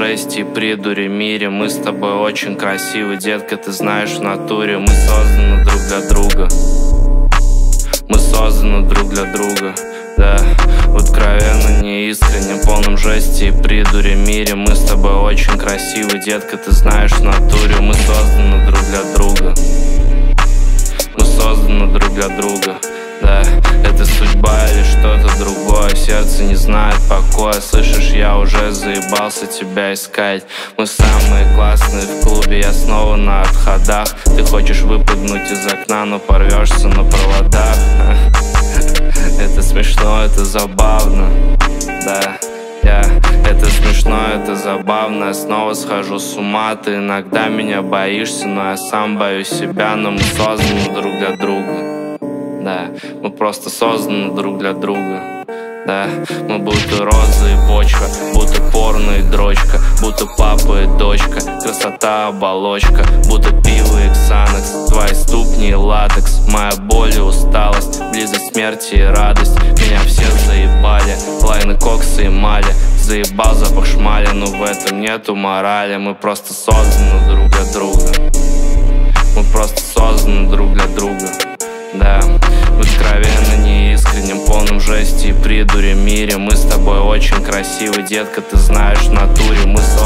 жести и придуре мире. Мы с тобой очень красивы, детка, ты знаешь в натуре. Мы созданы друг для друга. Мы созданы друг для друга, да. В откровенно неискреннем, полном жести и придуре мире. Мы с тобой очень красивы, детка, ты знаешь в натуре. Мы созданы друг для друга. Мы созданы друг для друга, да. Это судьба или что-то другое. Сердце не знает покоя. Слышишь, я уже заебался тебя искать. Мы самые классные в клубе, я снова на отходах. Ты хочешь выпрыгнуть из окна, но порвешься на проводах. Это смешно, это забавно, да. Это смешно, это забавно. Я снова схожу с ума. Ты иногда меня боишься, но я сам боюсь себя. Но мы созданы друг для друга, да. Мы просто созданы друг для друга, да. Мы будто роза и почка, будто порно и дрочка, будто папа и дочка, красота оболочка, будто пиво и ксанакс, твои ступни и латекс, моя боль и усталость, близость смерти и радость. Меня все заебали, лайны, коксы и мали. Заебал запах шмали, но в этом нету морали. Мы просто созданы друг для друга. Мы просто созданы друг для друга, да. В откровенно неискреннем, полном жести и придуре мире. Мы с тобой очень красивы, детка, ты знаешь в натуре. Мы созданы